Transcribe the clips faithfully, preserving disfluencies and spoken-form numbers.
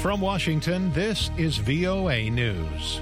From Washington, this is V O A News.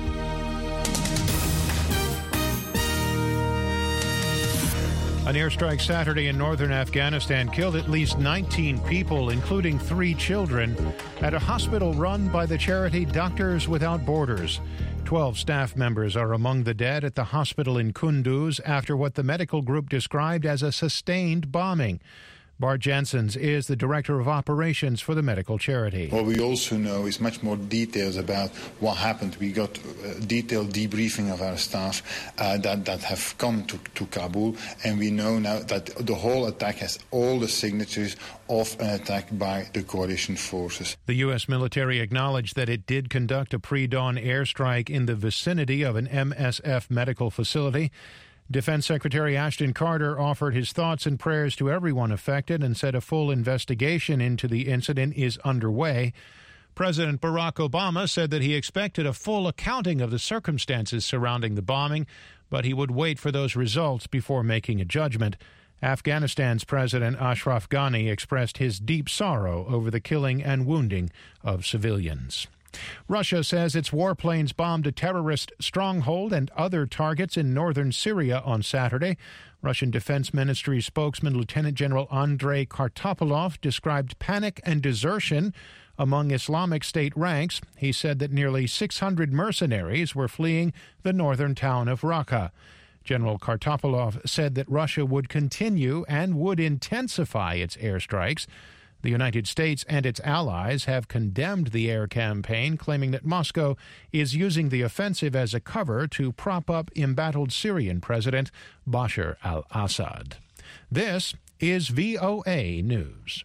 An airstrike Saturday in northern Afghanistan killed at least nineteen people, including three children, at a hospital run by the charity Doctors Without Borders. Twelve staff members are among the dead at the hospital in Kunduz after what the medical group described as a sustained bombing. Bart Janssens is the director of operations for the medical charity. What we also know is much more details about what happened. We got a detailed debriefing of our staff uh, that, that have come to, to Kabul, and we know now that the whole attack has all the signatures of an attack by the coalition forces. The U S military acknowledged that it did conduct a pre-dawn airstrike in the vicinity of an M S F medical facility. Defense Secretary Ashton Carter offered his thoughts and prayers to everyone affected and said a full investigation into the incident is underway. President Barack Obama said that he expected a full accounting of the circumstances surrounding the bombing, but he would wait for those results before making a judgment. Afghanistan's President Ashraf Ghani expressed his deep sorrow over the killing and wounding of civilians. Russia says its warplanes bombed a terrorist stronghold and other targets in northern Syria on Saturday. Russian Defense Ministry spokesman Lieutenant General Andrei Kartopolov described panic and desertion among Islamic State ranks. He said that nearly six hundred mercenaries were fleeing the northern town of Raqqa. General Kartopolov said that Russia would continue and would intensify its airstrikes. The United States and its allies have condemned the air campaign, claiming that Moscow is using the offensive as a cover to prop up embattled Syrian President Bashar al-Assad. This is V O A News.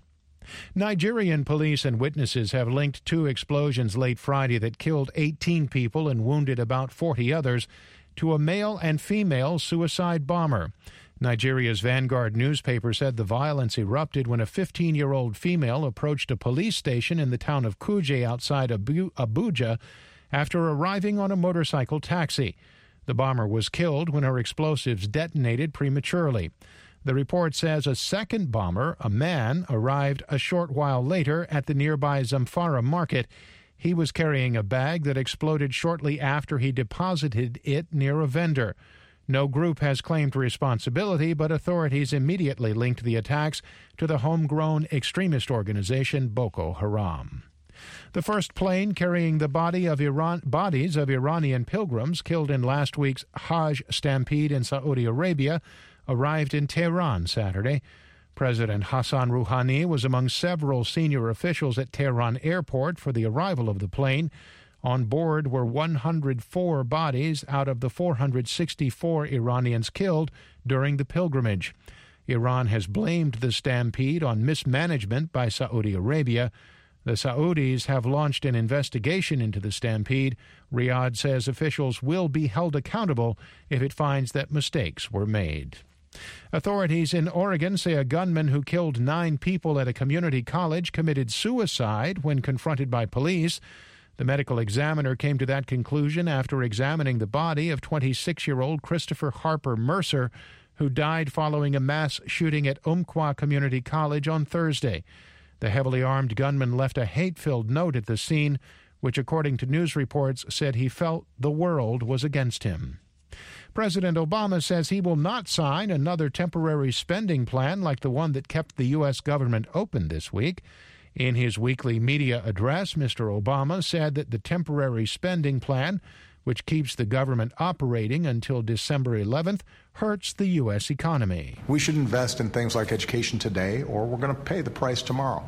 Nigerian police and witnesses have linked two explosions late Friday that killed eighteen people and wounded about forty others to a male and female suicide bomber. Nigeria's Vanguard newspaper said the violence erupted when a fifteen-year-old female approached a police station in the town of Kuje outside Abu- Abuja after arriving on a motorcycle taxi. The bomber was killed when her explosives detonated prematurely. The report says a second bomber, a man, arrived a short while later at the nearby Zamfara market. He was carrying a bag that exploded shortly after he deposited it near a vendor. No group has claimed responsibility, but authorities immediately linked the attacks to the homegrown extremist organization Boko Haram. The first plane carrying the body of Iran, bodies of Iranian pilgrims killed in last week's Hajj stampede in Saudi Arabia arrived in Tehran Saturday. President Hassan Rouhani was among several senior officials at Tehran airport for the arrival of the plane. On board were one hundred four bodies out of the four hundred sixty-four Iranians killed during the pilgrimage. Iran has blamed the stampede on mismanagement by Saudi Arabia. The Saudis have launched an investigation into the stampede. Riyadh says officials will be held accountable if it finds that mistakes were made. Authorities in Oregon say a gunman who killed nine people at a community college committed suicide when confronted by police. The medical examiner came to that conclusion after examining the body of twenty-six-year-old Christopher Harper Mercer, who died following a mass shooting at Umpqua Community College on Thursday. The heavily armed gunman left a hate-filled note at the scene, which, according to news reports, said he felt the world was against him. President Obama says he will not sign another temporary spending plan like the one that kept the U S government open this week. In his weekly media address, Mister Obama said that the temporary spending plan, which keeps the government operating until December eleventh, hurts the U S economy. We should invest in things like education today, or we're going to pay the price tomorrow.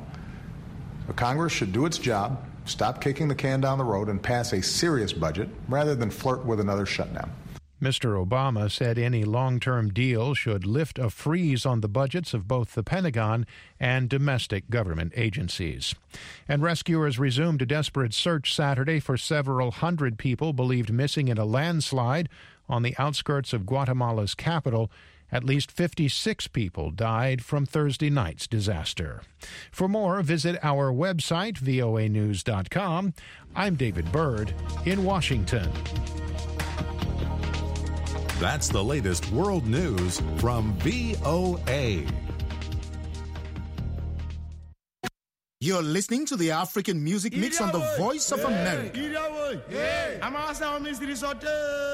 But Congress should do its job, stop kicking the can down the road, and pass a serious budget rather than flirt with another shutdown. Mister Obama said any long-term deal should lift a freeze on the budgets of both the Pentagon and domestic government agencies. And rescuers resumed a desperate search Saturday for several hundred people believed missing in a landslide on the outskirts of Guatemala's capital. At least fifty-six people died from Thursday night's disaster. For more, visit our website, V O A news dot com. I'm David Byrd in Washington. That's the latest world news from V O A. You're listening to the African Music Mix on the Voice of America. I'm also Mister Sote.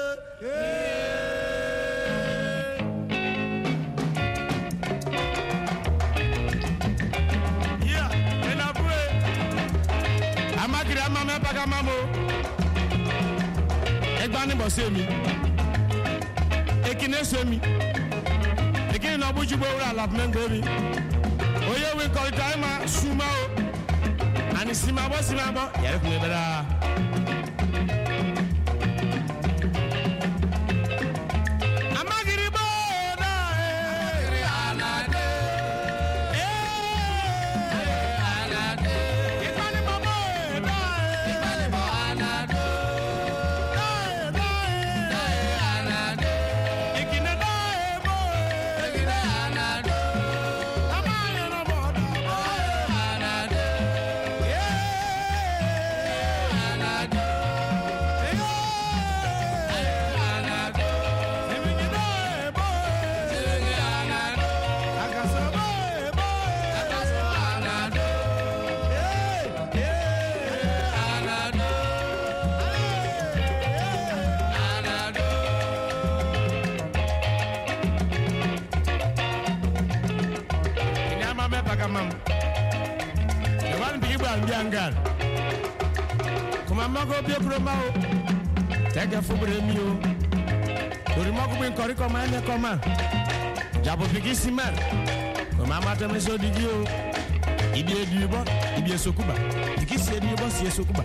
Yeah, and I pray. I'm a grandma, my pagamamo. Egbani Bosemi. Ekine Semi. Ekine Nabuju Bora Lapman baby. Oye, we call time Sumao. And it's Simabo Simabo. Yes, Nebra. Take a football meal. The remarkable in Corico Man, a comma. Jabo Pigissiman. Mamma Tameso di Dio. Ibia Duba, Ibia Sokuba. Pikissi and Yubas, yes, Sokuba.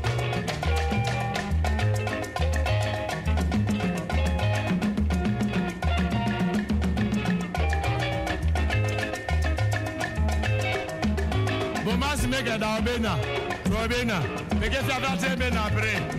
Bomas mega da Bena, Robena, make it about ten Bena Bre.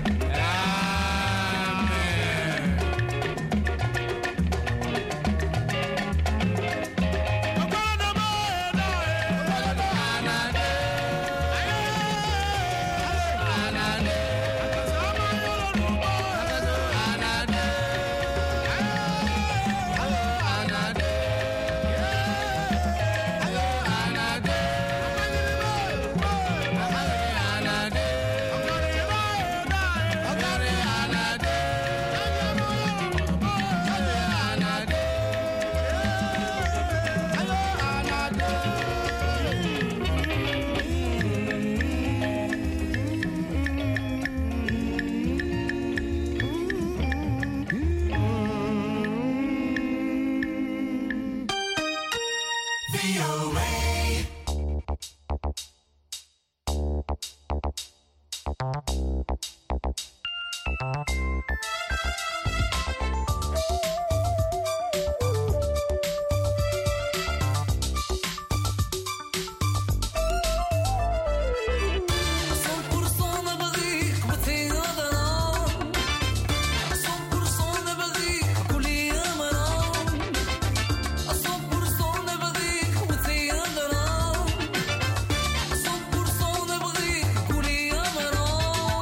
Por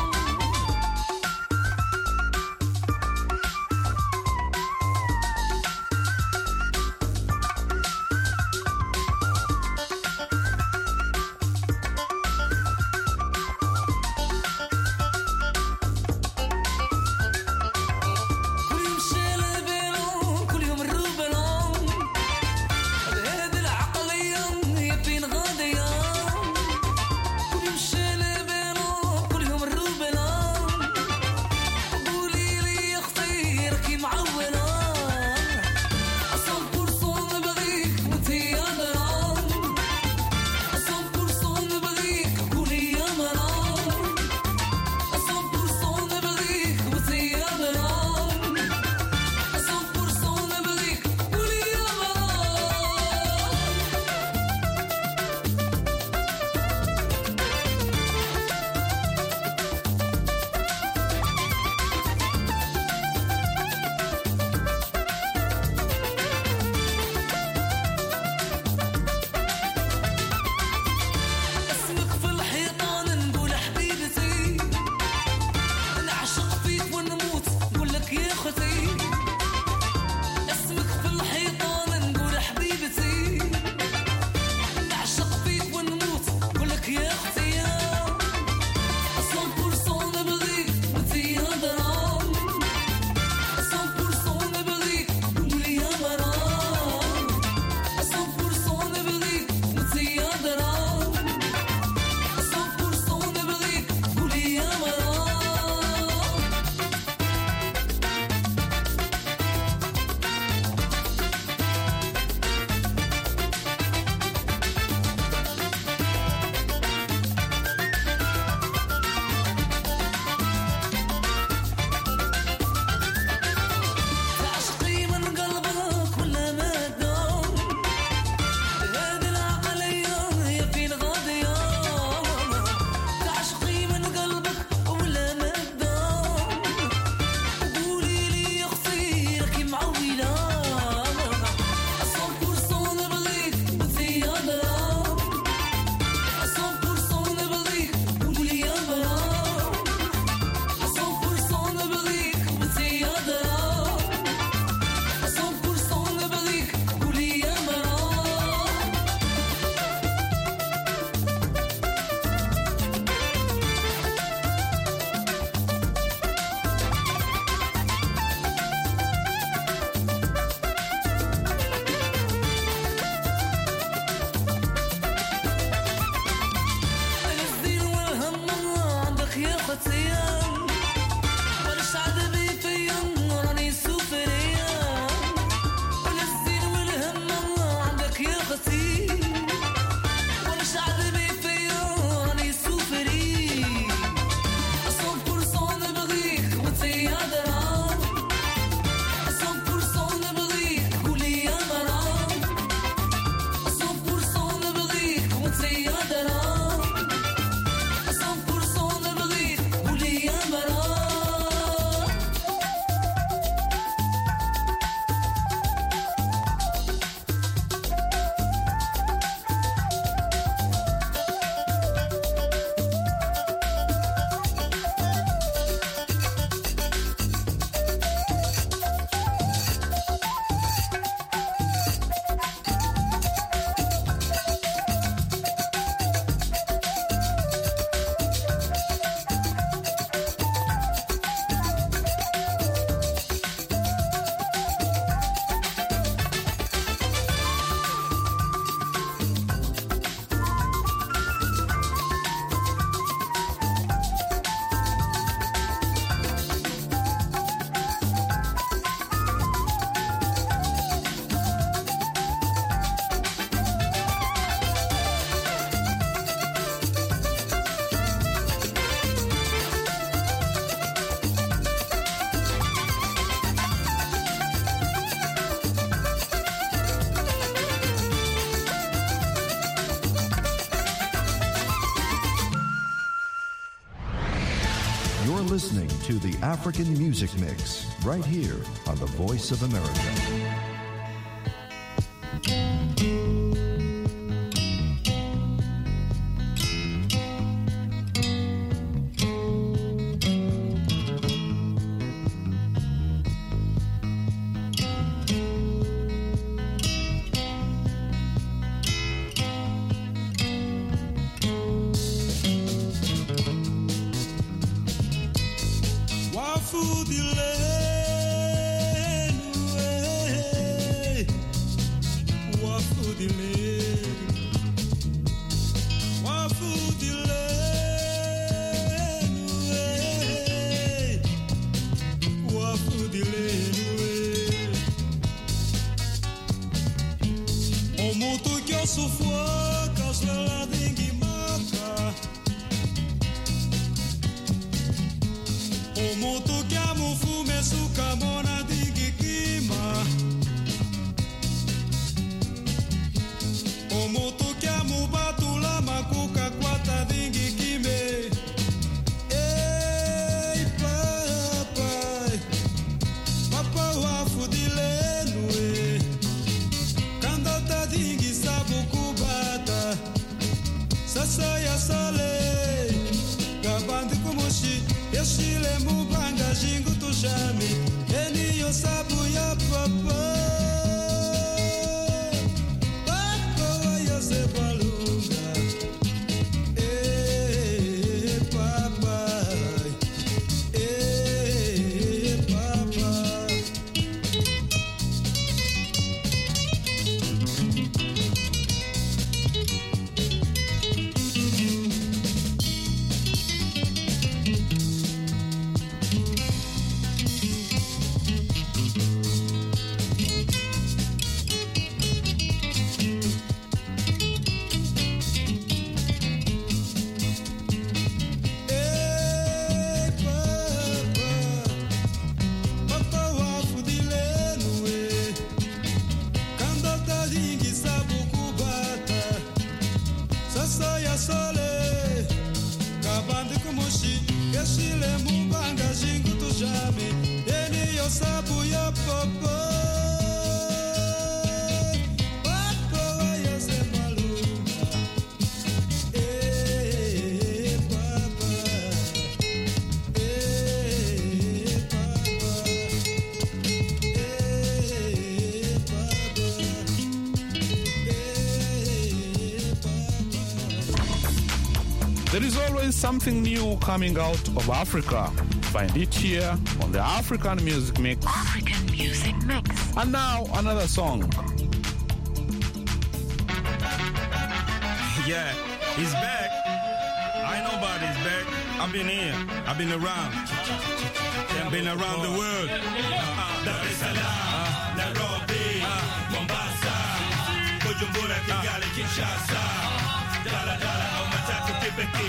You're listening to the African Music Mix right here on the Voice of America. There is always something new coming out of Africa. Find it here on the African Music Mix. African Music Mix. And now, another song. Yeah, he's back. I know about he's back. I've been here. I've been around. I've been around the world. Dar es Salaam, Nairobi, Mombasa, Bujumbura, Kigali, Kinshasa. Dala dala au matatu kipeki.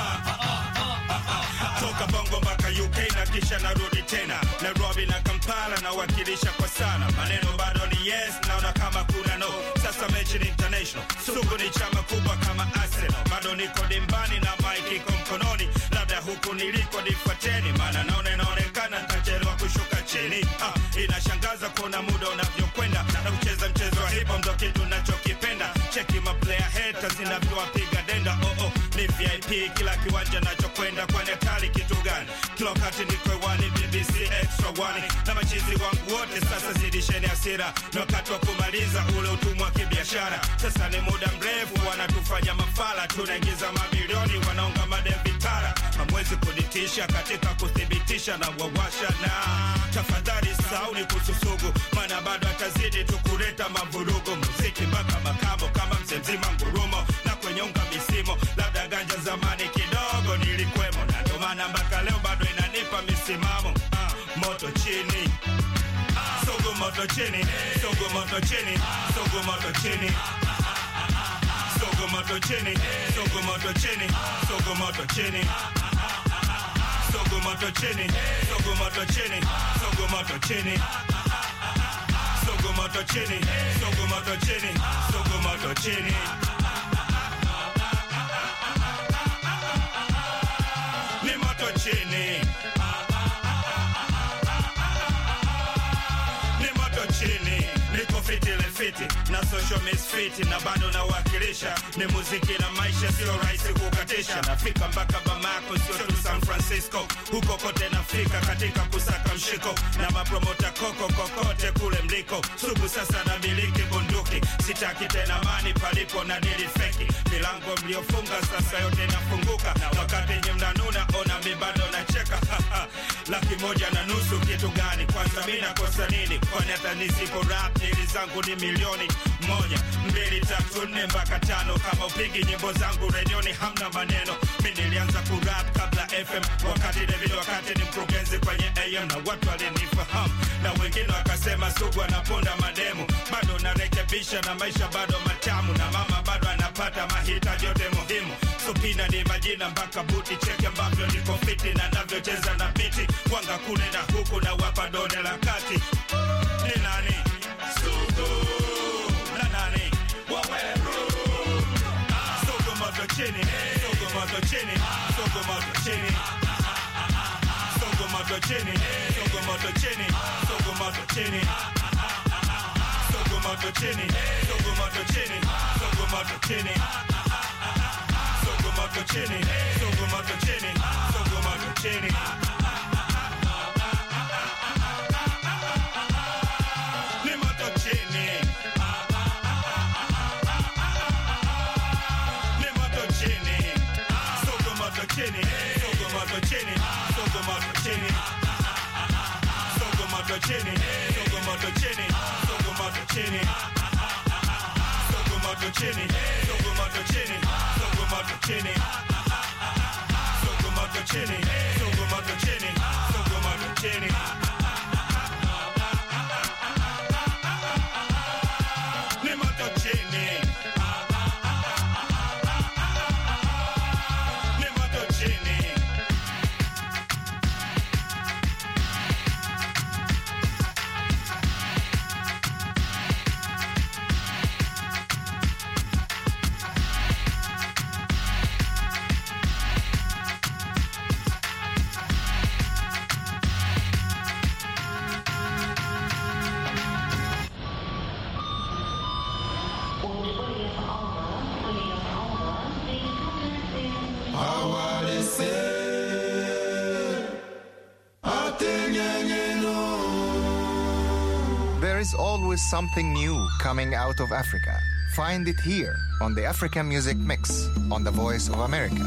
Toka Bongo mpaka U K na kisha narudi tena Nairobi na Kampala na wakilisha kwa sana. Maneno bado ni yes, naona kama kuna no. Sasa mechi ni international, sugu ni chama kubwa kama Arsenal. Bado niko dimbani na mic iko mkononi. Labda huku niliko nifuateni, maana naona inaonekana nitachelewa kushuka chini. Ah, inashangaza kuona muda unavyokwenda na kucheza mchezo wa hip hop ndo kitu ninachokipenda. Cheki my player haters inavyowapiga denda. Oh oh, ni V I P kila kiwanja nachokwenda, kwa netali kitu gani? Kila wakati niko hewani, B B C Extra One. Na machizi wangu wote sasa zidisheni hasira. Ni wakati wa kumaliza ule utumwa wa kibiashara. Sasa ni muda mrefu wanatufanya mafala. Tunaingiza mabilioni wanaonga madevitara. Hamwezi kunitisha katika kuthibitisha na wawasha na tafadhali sauni kususugu, maana bado atazidi tukuleta mavurugu. Muziki mpaka makamo kama mzemzima ngurumo na kwenye unga misimo. Labda ganja zamani kidogo nilikwemo, na ndo maana mpaka leo bado inanipa misimamo. ah, Moto chini, sogo moto chini, sogo moto chini, sogo moto chini, sogo moto chini, sogo moto chini, sogo moto chini, sogo moto chini, sogo moto chini, sogo moto chini, sogo moto chini, sogo moto chini, sogo moto chini. Ni moto chini. fiti na social misfit na bado na wakilisha. Ni muziki na maisha, sio rahisi kukatisha. Nafika mpaka Bamako, sio tu San Francisco. Huko kote nafika katika kusaka mshiko na mapromota koko kokote kule mliko. Sugu sasa na miliki bunduki, sitaki tena mani palipo na dili feki. Milango mliofunga sasa yote nafunguka, na wakati nye mnanuna ona mi bado nacheka. Laki moja na nusu kitu gani? Kwanza mi nakosa nini? Kwani hata nisipo rap nili zangu ni milioni moja, mbili, tatu, nne mpaka tano. Kama upigi nyimbo zangu redioni hamna maneno. Mi nilianza kurap kabla F M, wakati David wakati ni mkurugenzi kwenye A M, na watu walinifahamu na wengine wakasema Sugu anaponda mademu. Bado narekebisha na maisha bado matamu, na mama bado anapata mahitaji yote muhimu. Supina ni majina mpaka buti, cheke ambavyo niko fiti na navyocheza na biti. Wanga kule na huku na wapa done la kati. Ni nani? Sugu. Na nani? Waweru. Sugu moto chini, Sugu moto chini, Sugu moto chini. Sugu moto chini, Sugu moto chini, Sugu moto chini. Sugu moto chini, Sugu moto chini, Sugu moto chini. Sugu moto chini, Sugu moto chini, Sugu moto chini. Ni moto chini. Ni moto chini. Sugu moto chini, Sugu moto chini, Sugu moto chini. Sugu moto chini, Sugu moto chini, Sugu moto chini. Sugu moto chini, Sugu moto chini, Sugu moto chini. Sugu moto chini, Sugu moto chini, Sugu moto chini. Ni moto chini. Ni moto chini. There is always something new coming out of Africa. Find it here on the African Music Mix on the Voice of America.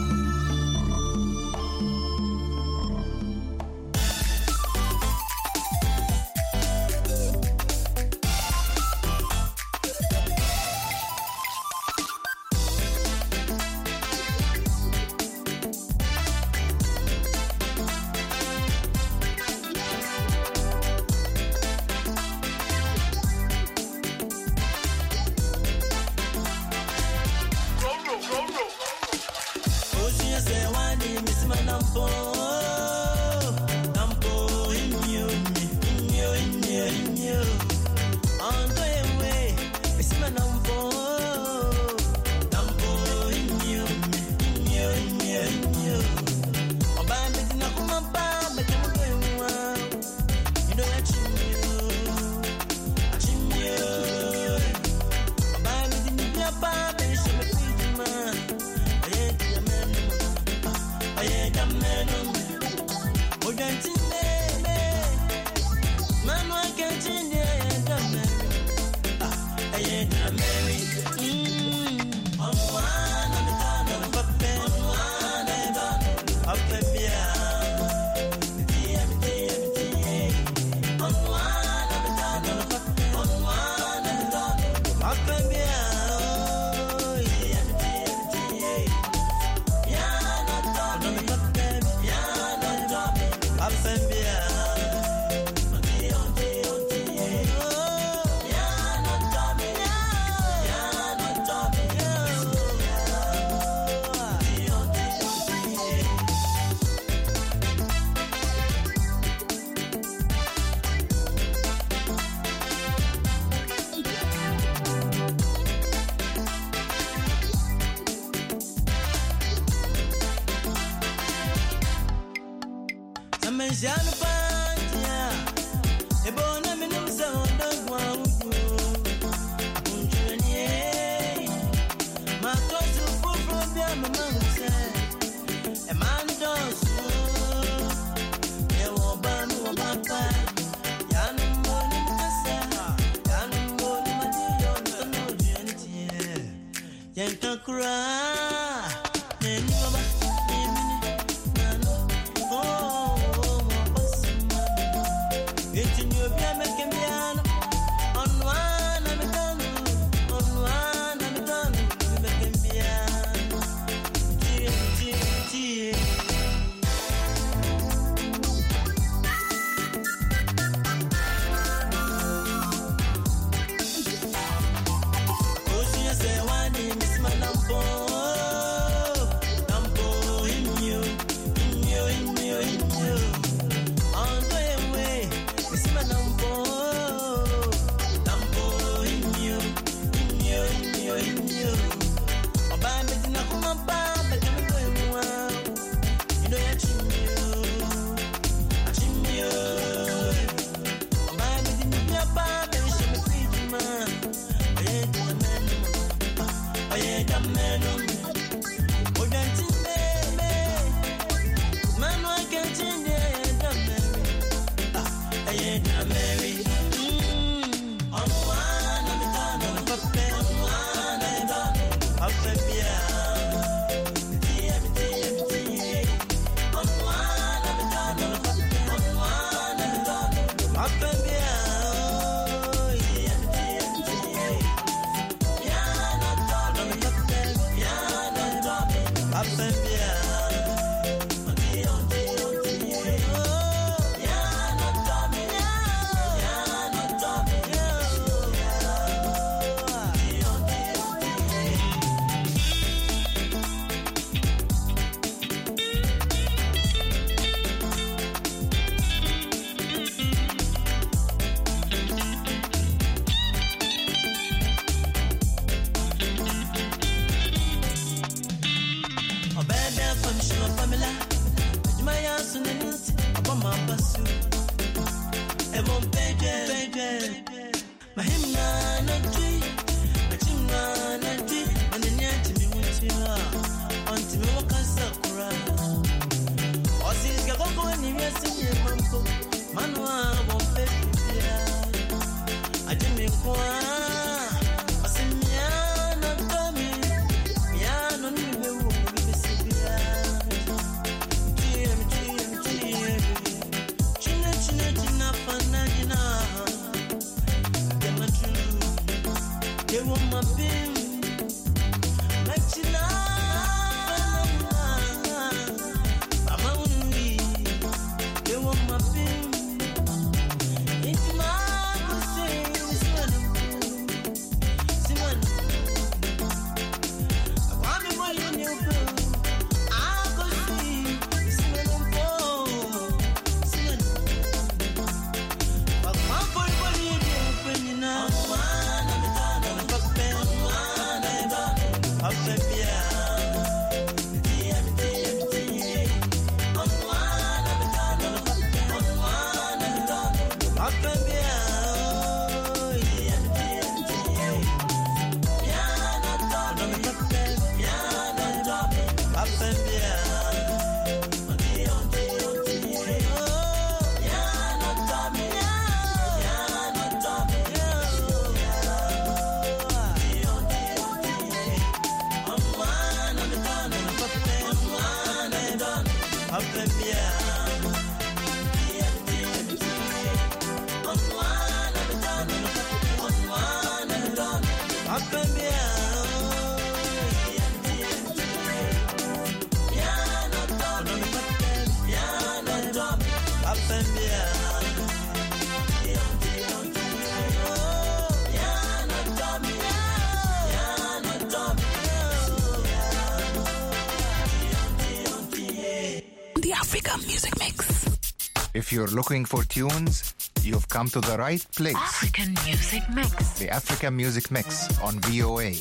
If you're looking for tunes, you've come to the right place. African Music Mix. The African Music Mix on V O A.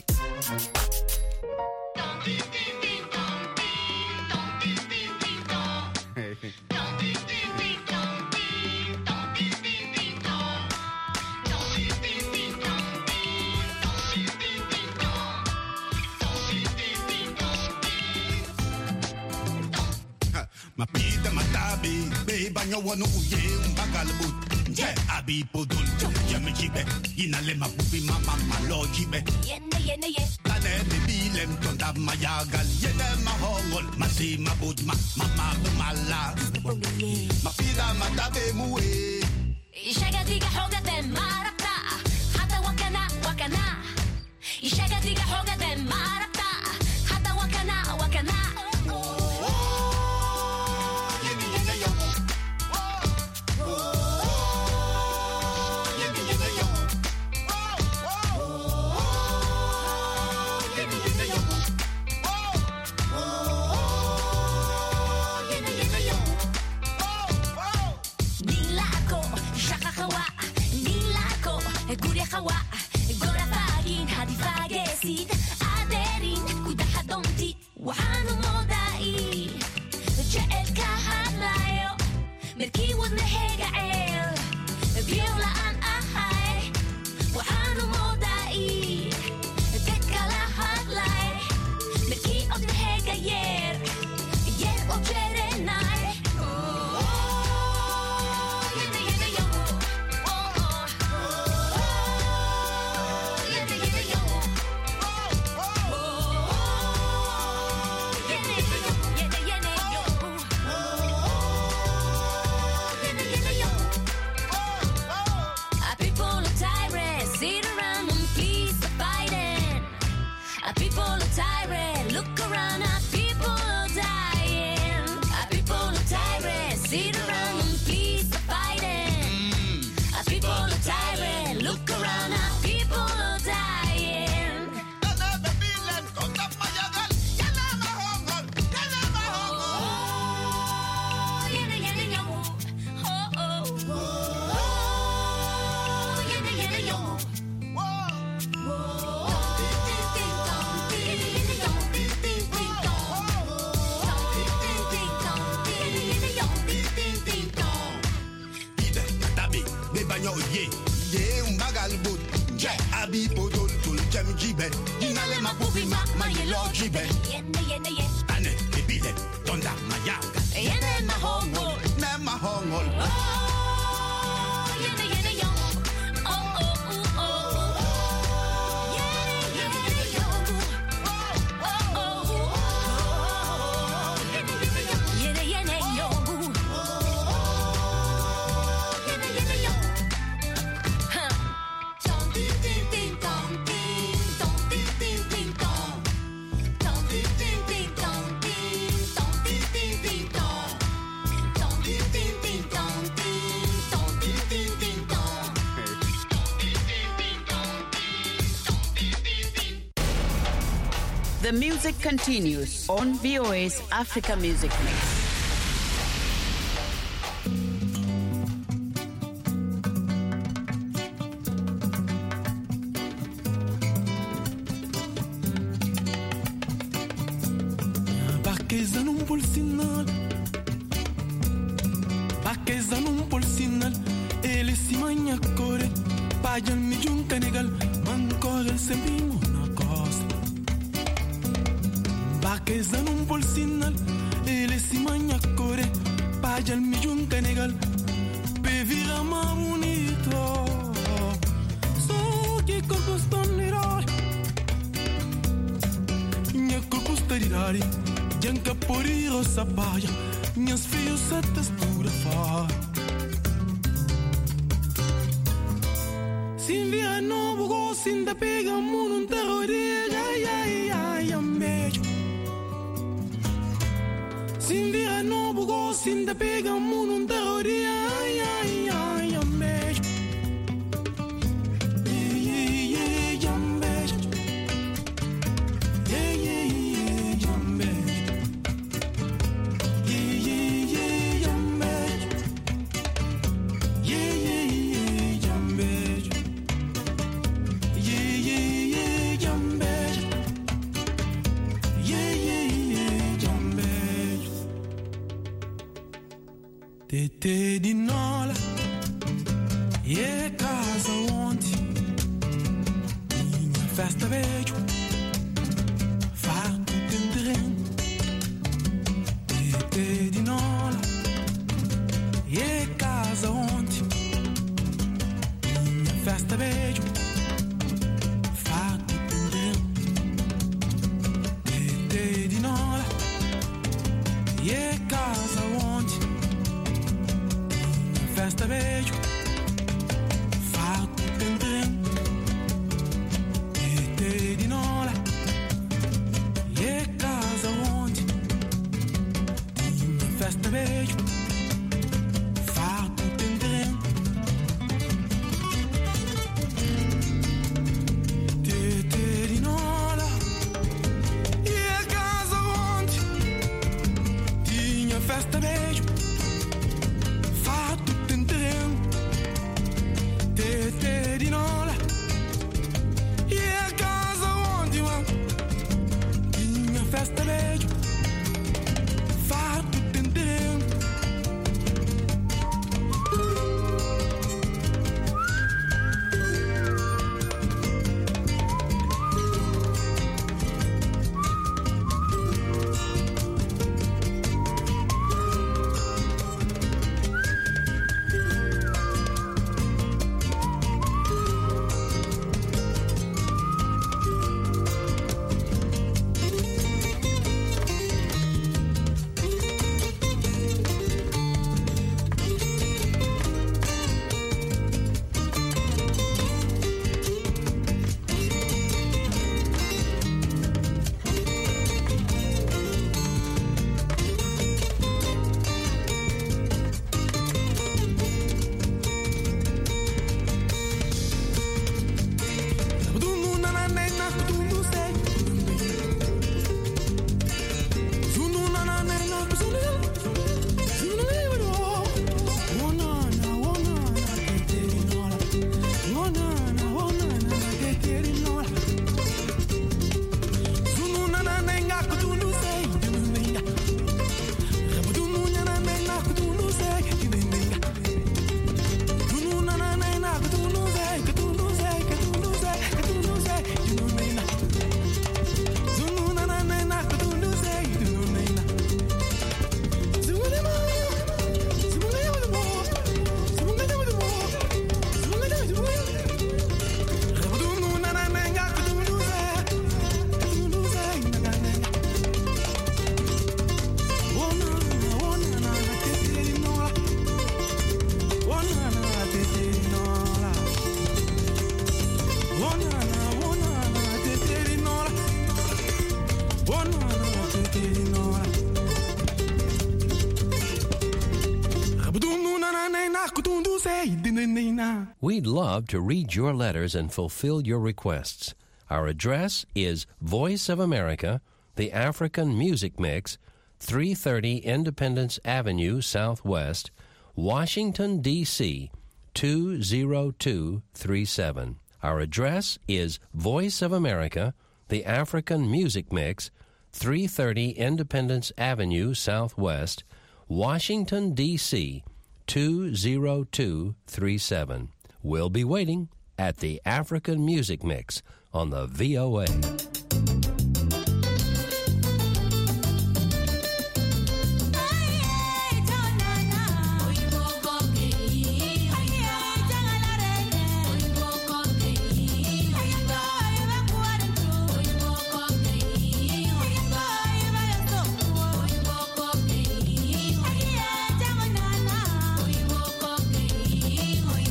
Mapita matabi, be banyo wanu uye umbagalabut. Je abi podul, ya me chibe, inale mabubi mama malo chibe. Yene yene ye. Ane bibilem tonda mayagal yene mahongol mati mabudma mama bumala mapida matabe muwe ishagadiga hogade marata hata wakana wakana ishagadiga hogade marata hata wakana wakana Hawa, gora fagin, hadi fagesid, aderin, kuda hadomti, wahanu modai, jael kahalayo, merki wad nehega el, biola an ahay, wahanu modai, dekala halay, merki od nehega yer, yer od jerenay. The music continues on V O A's Africa Music Mix. Tete di nola, e casa onde minha festa vejo, farto tendrem. Tete di nola, e casa onde minha festa vejo, farto tendrem. e casa onde tinha festa beijo, fatto tendrem, e te di nola, e casa onde tinha festa beijo, fatto tendrem, te te di nola, e casa onde tinha festa beijo, fatto tendrem, te te di nola, e casa onde tinha festa beijo, fatto tendrem. We'd love to read your letters and fulfill your requests. Our address is Voice of America, the African Music Mix, three thirty Independence Avenue Southwest, Washington, D C two zero two three seven. Our address is Voice of America, the African Music Mix, three thirty Independence Avenue Southwest, Washington, D C two zero two three seven. We'll be waiting at the African Music Mix on the V O A.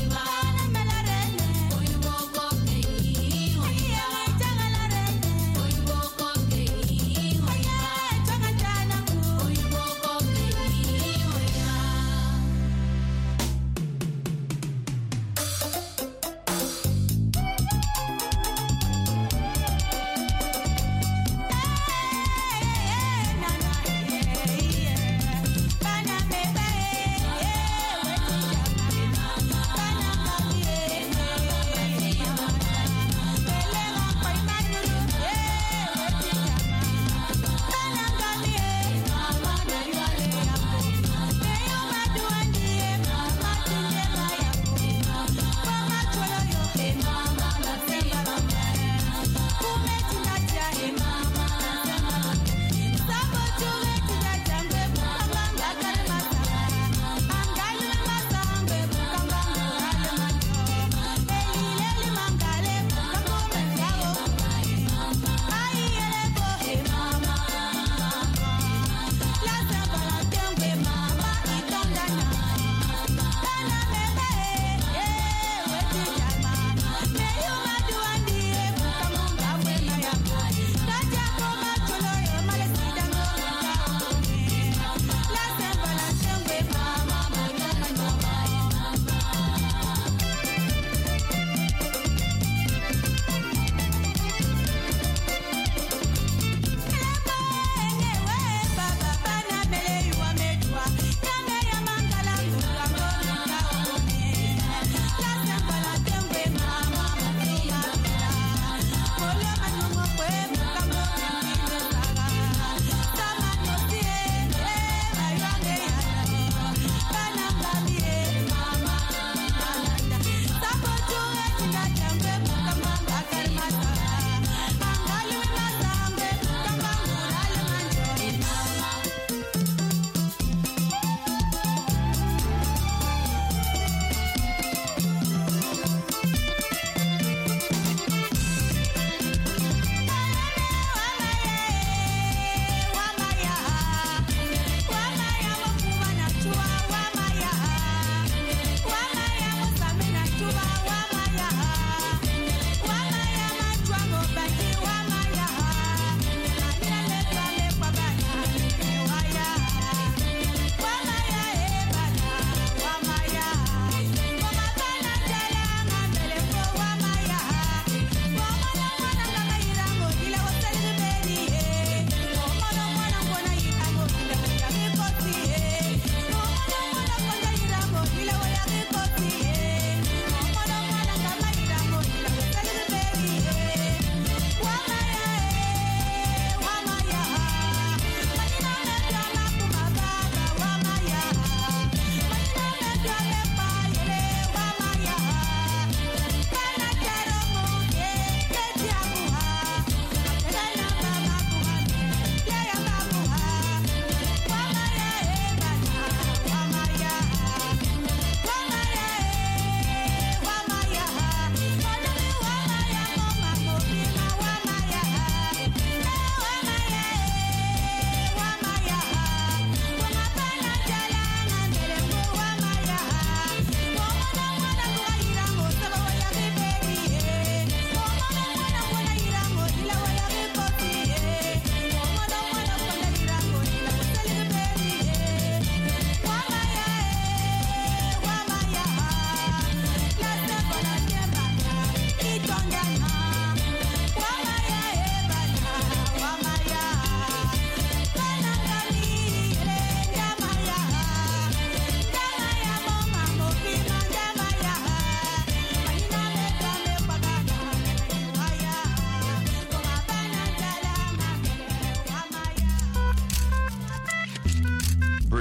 Oye,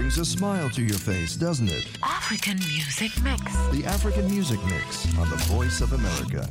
brings a smile to your face, doesn't it? African Music Mix. The African Music Mix on the Voice of America.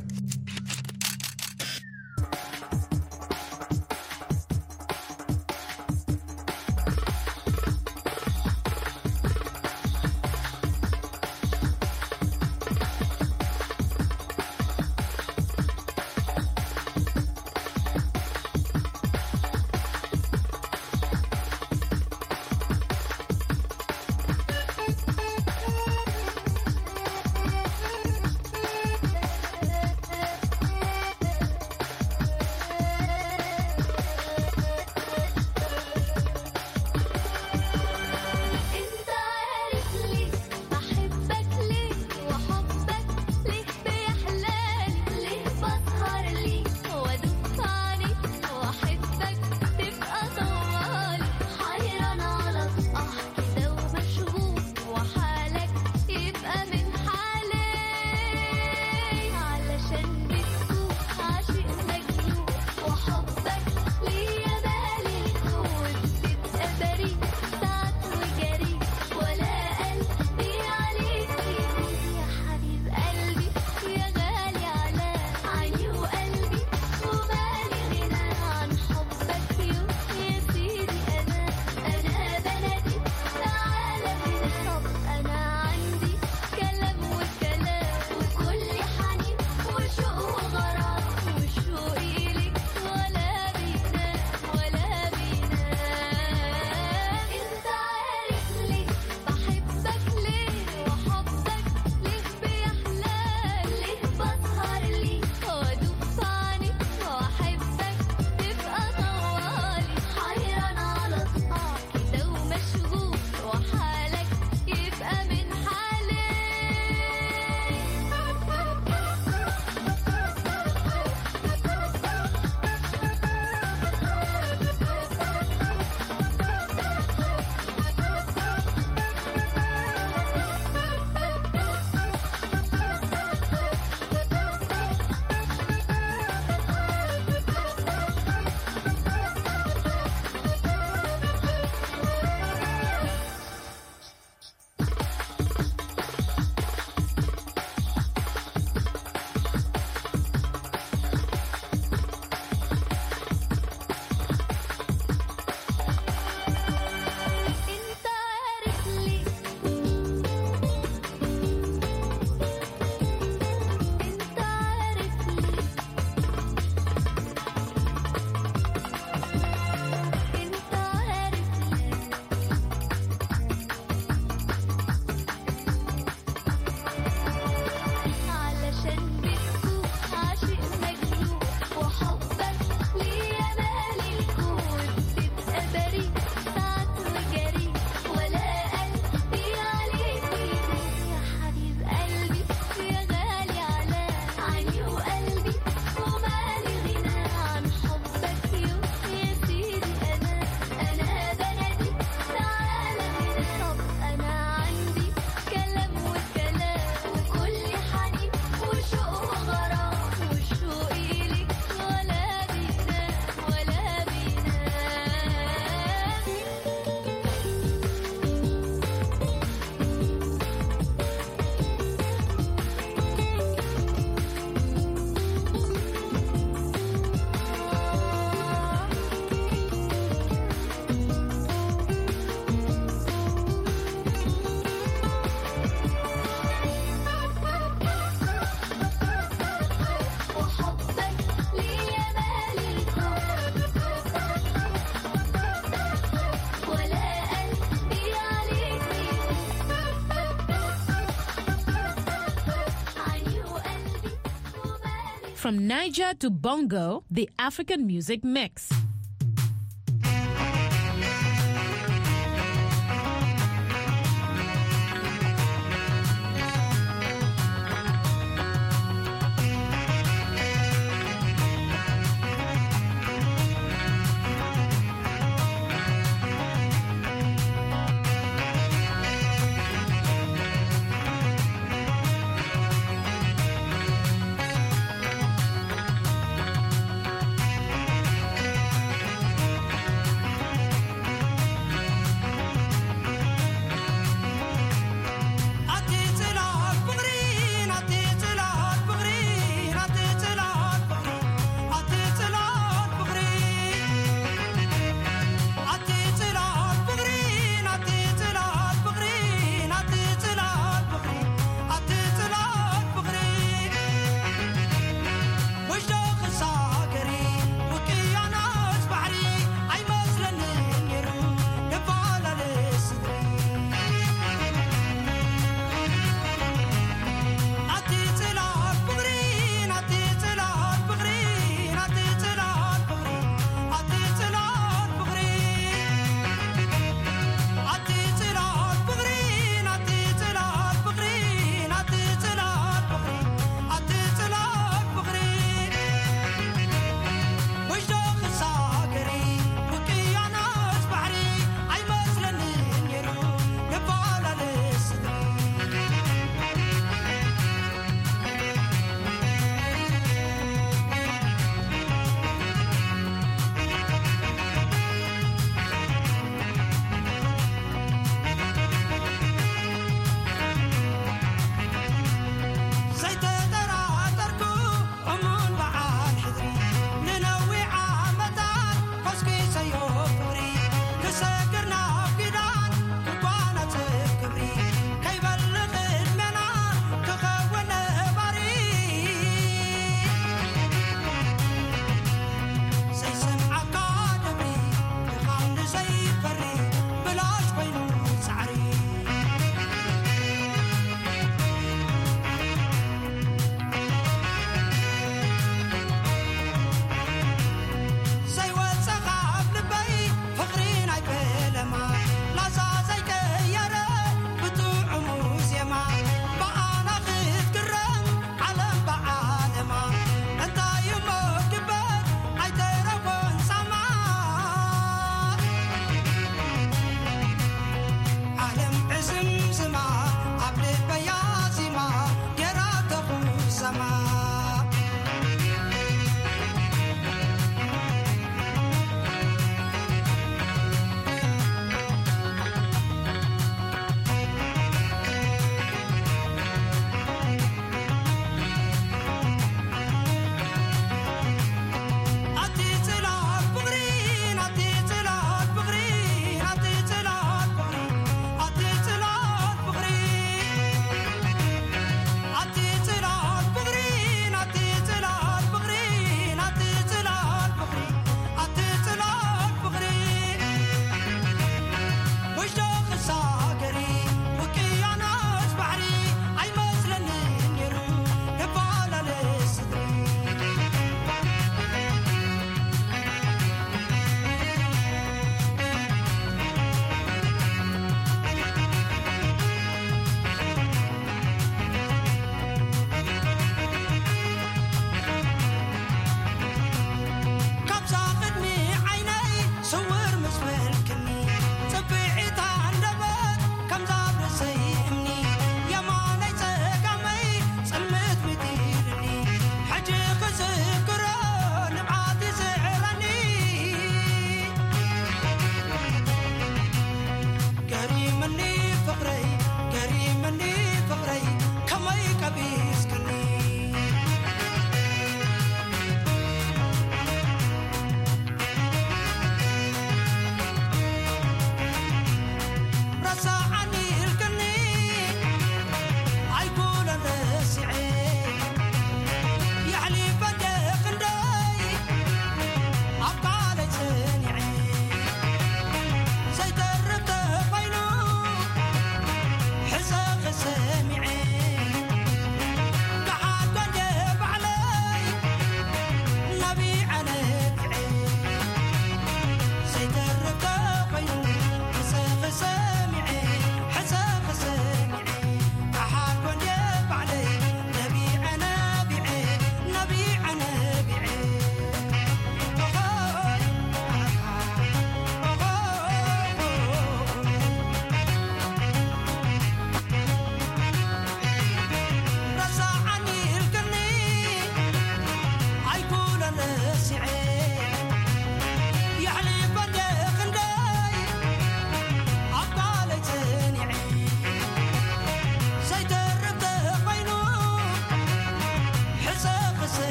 From Niger to Bongo, the African Music Mix.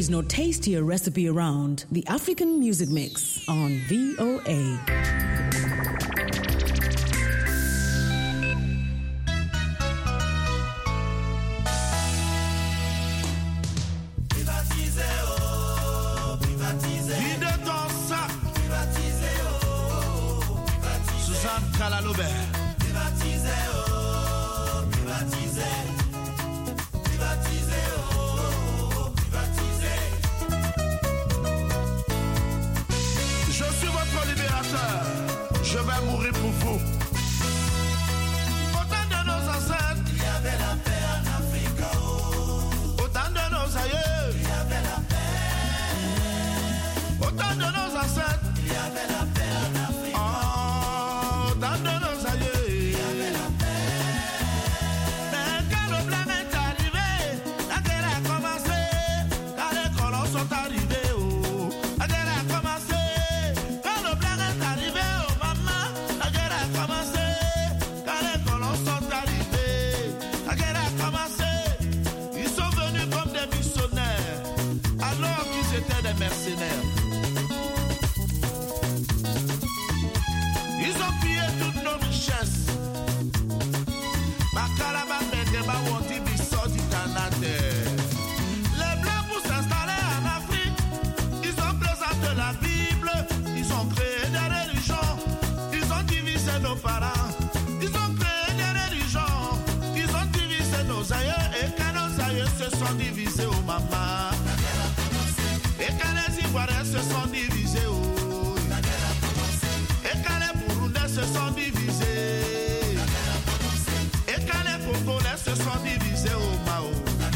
is no tastier recipe around. The African Music Mix on V O A. Calalobert. Privatisé, oh, privatisé. Privatisé, oh, privatisé. Je suis votre libérateur. Je vais mourir pour vous. Autant de nos ancêtres, il y avait la paix en Afrique. Oh. Autant de nos aïeux, il y avait la paix. Autant de nos ancêtres, il y avait la paix en Afrique. Oh. Dans de nos aïeux, il y avait la paix. Mais quand le blanc est arrivé, la guerre a commencé. Quand les colons sont arrivés, oh, la guerre a commencé. Quand le blanc est arrivé, oh maman, la guerre a commencé. Quand les colons sont arrivés, la guerre a commencé. Ils sont venus comme des missionnaires, alors qu'ils étaient des mercenaires. Ils ont pillé toutes nos richesses. Les Blancs, pour s'installer en Afrique, ils ont présenté la Bible, ils ont créé des religions, ils ont divisé nos parents, ils ont créé des religions, ils ont divisé nos aïeux, et quand nos aïeux se sont divisés, oh maman, et quand les Ivoiriens se sont divisés, oh, et quand les Burundais se sont divisés, et quand les Congolais se sont divisés au Mao,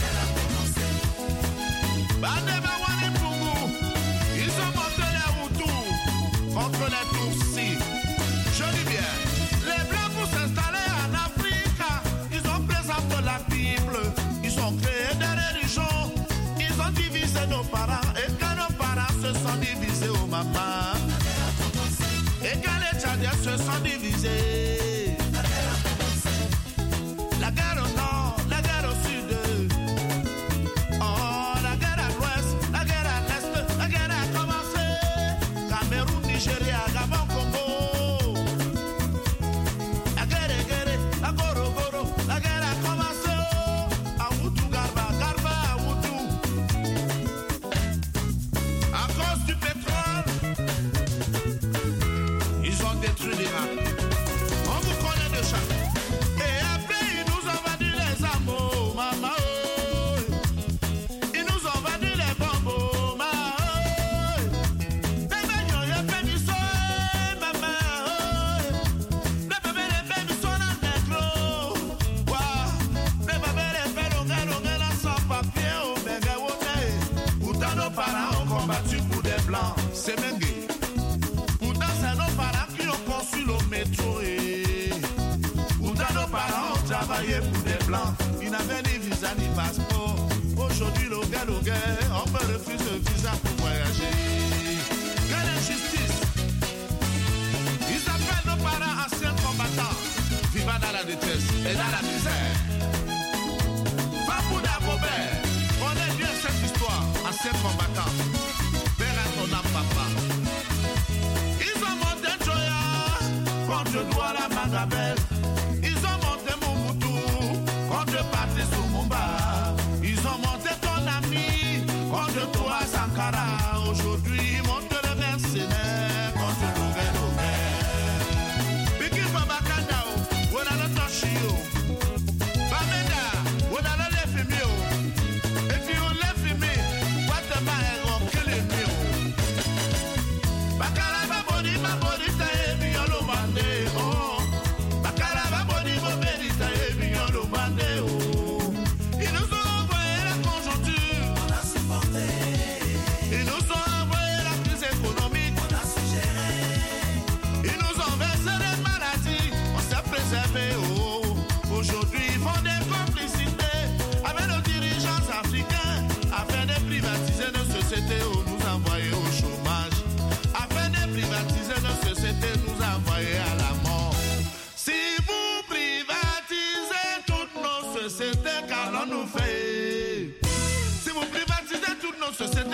ils ont monté les Hutus contre les Tutsis. Je dis bien, les Blancs pour s'installer en Afrique, ils ont présenté la Bible, ils ont créé des religions, ils ont divisé nos parents, et quand nos parents se sont divisés au maman, et quand les Tchadiens se sont divisés, la guerre au nord, la guerre au sud, oh, la guerre à l'ouest, la guerre à l'est, la guerre a commencé. Cameroun, Nigeria, Gabon, Congo. La guerre est guerre, la goro goro, la guerre a commencé. A Hutu, Garba, Garba, a Hutu. À cause du pétrole, ils ont détruit l'Irak. On vous connaît de chaque. Et après, ils nous ont vendu les amours, maman. Ils nous ont vendu les bonbons, maman. Les baignons, les bébés sont, maman. Les bébés, les bébés sont en négro. Les bébés, les bébés, on gagne, on gagne sans papier, on gagne, on gagne. Pourtant, nos parents ont combattu pour des blancs, c'est mengue. Pourtant, c'est nos parents qui ont conçu le métro. Et pourtant, nos parents ont travaillé pour des blancs. Ils n'avaient ni visa ni passeport. Aujourd'hui, le gars, le gars, on me refuse le visa pour voyager. Quelle injustice! Ils appellent nos parents anciens combattants, vivant dans la détresse et dans la misère. Fabouda Robert, on est bien cette histoire, anciens combattants. Père à ton âme, papa. Ils ont monté Joya contre Douala Magabel. Ils ont monté Mobutu contre Patrice Lumumba. Ils ont monté ton ami contre toi Sankara. Aujourd'hui, ils montent les mercenaires contre Louga Louga. Piki Babakandao, on a le Toshio. Bamenda, on a le Lefimio. Et puis on Lefimi, Guatemala, on kill him. Bakala Babodi, Babodi, Tae, Yolo Bande, oh. Bakala Babodi, Bobedi, Tae, Yolo Bande, oh. Ils nous ont envoyé la conjoncture, on a supporté. Ils nous ont envoyé la crise économique, on a supporté.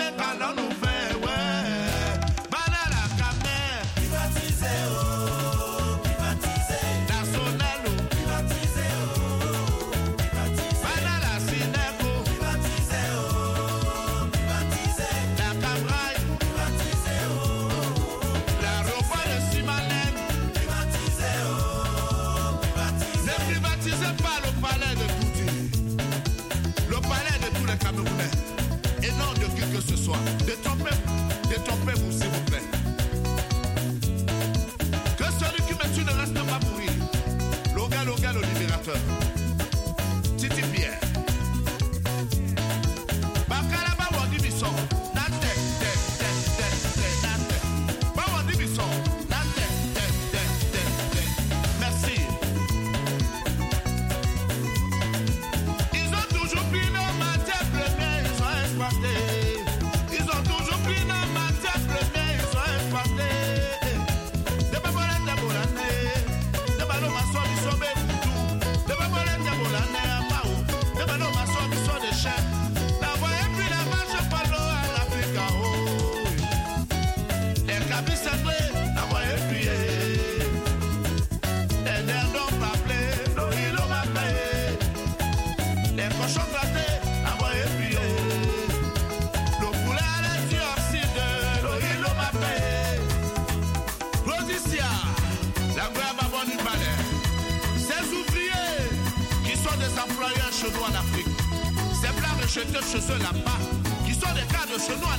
Détrompez-vous, détrompez-vous s'il vous plaît. Que celui qui me tue ne reste pas mourir. Loga, Loga, le libérateur. Titi Pierre. Bakalaba Wadi Bisson. Nate, te, te, te, te, nate. Ba Wadi Bisson. Nate, te, te, te, te. Merci. Ils ont toujours pris nos matières premières, ils ont exploité. Chez eux là-bas, qui sont des cas de chez nous